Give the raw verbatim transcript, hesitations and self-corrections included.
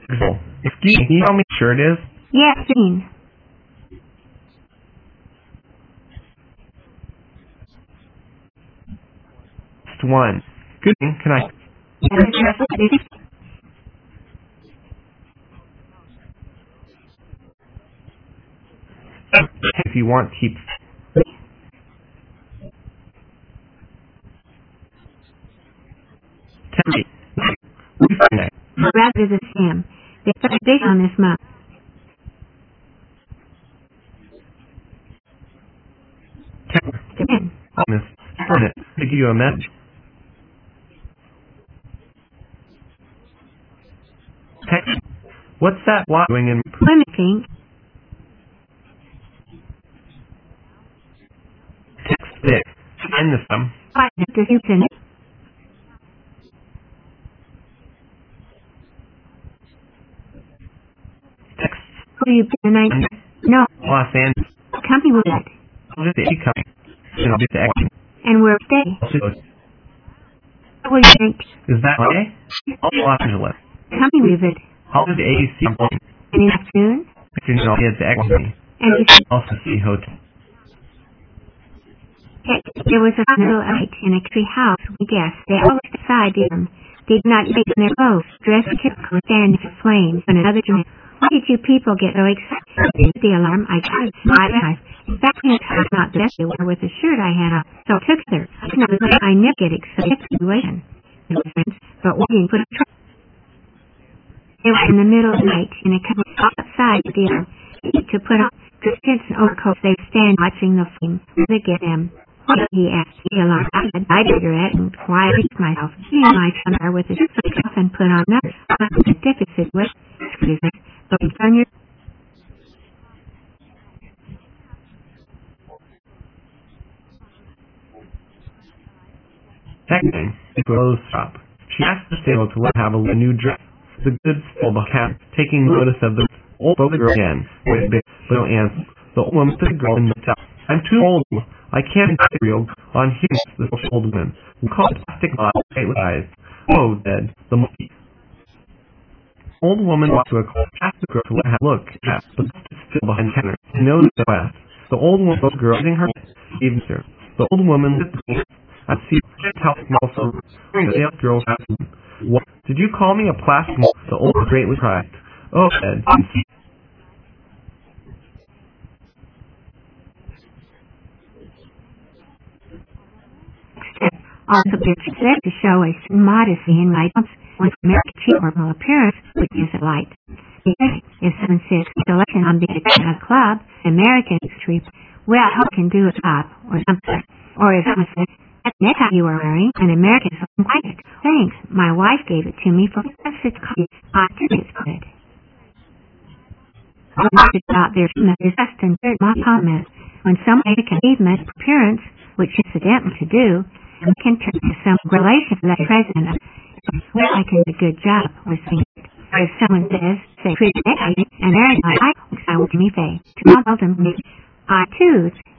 Excuse me, can you tell me what shirt it is? Yes, Dean. Just one. Good evening, can I... If you want, keep... Rather the scam. They put a date on this month. Miss Burnett, to give you a message. Text. What's that lot doing in... Mimicking. Text this. Find the sum. Find the Houston. Text. Who you put the night? No. Los Angeles. Company with it. I'll just be coming. And I'll be to action. And where stay? What do you think? Is that Monday? Los Angeles. Company with it. I'll do the A B C. And in afternoon? Afternoon, I'll get to Exony. And you Also see hotel. There was a little light in a tree house. We guessed they always decided them. Did not make their clothes. Dressed typical stand for flames and another dream. Why did you people get so excited? The alarm, I tried to smile. In fact, I was not dressed with the shirt I had on, so I took her. I never get excited situation. But we didn't put a truck. They were in the middle of the night in a couple outside the dealer to put on Christians and overcoats. They stand watching the flame. They get them. What he asked the alarm. I said, I cigarette and quieted myself. He and I turned her with a cuff and put on another. I was a deficit with excuse me. But on your Second, the clothes shop. She asked the sale to let her have a new dress. The goods full of cat, taking notice of the old girl again. With big little answer. The old woman took the girl in the top. I'm too old. I can't be real on him, the old woman. We call it plastic model, straight with eyes. Oh, dead. The monkey. Old woman walked to a car, asked the girl to let her look at the still behind the counter. Noticed the west. The old woman was girl using her even her. The old woman lit the girl. I see how also the sales girl asked him, what? Did you call me a plastic model? The old greatly cried. Oh, dead. Also, it's said to show a modesty in items with American cheerful appearance, which is a light. If someone says selection on the a club, American street, well, I can do a top or something. Or if someone says, that necktie you are wearing, an American is white. Thanks, my wife gave it to me for it's called I think it's good. I'm not about their best and third my comment. When someone makes an even appearance, which incidentally to do, we can turn to some relation to the president. Well, I can do a good job with things. Or if someone says, say, pretty necktie, and there I I will give me face. To tell them, I too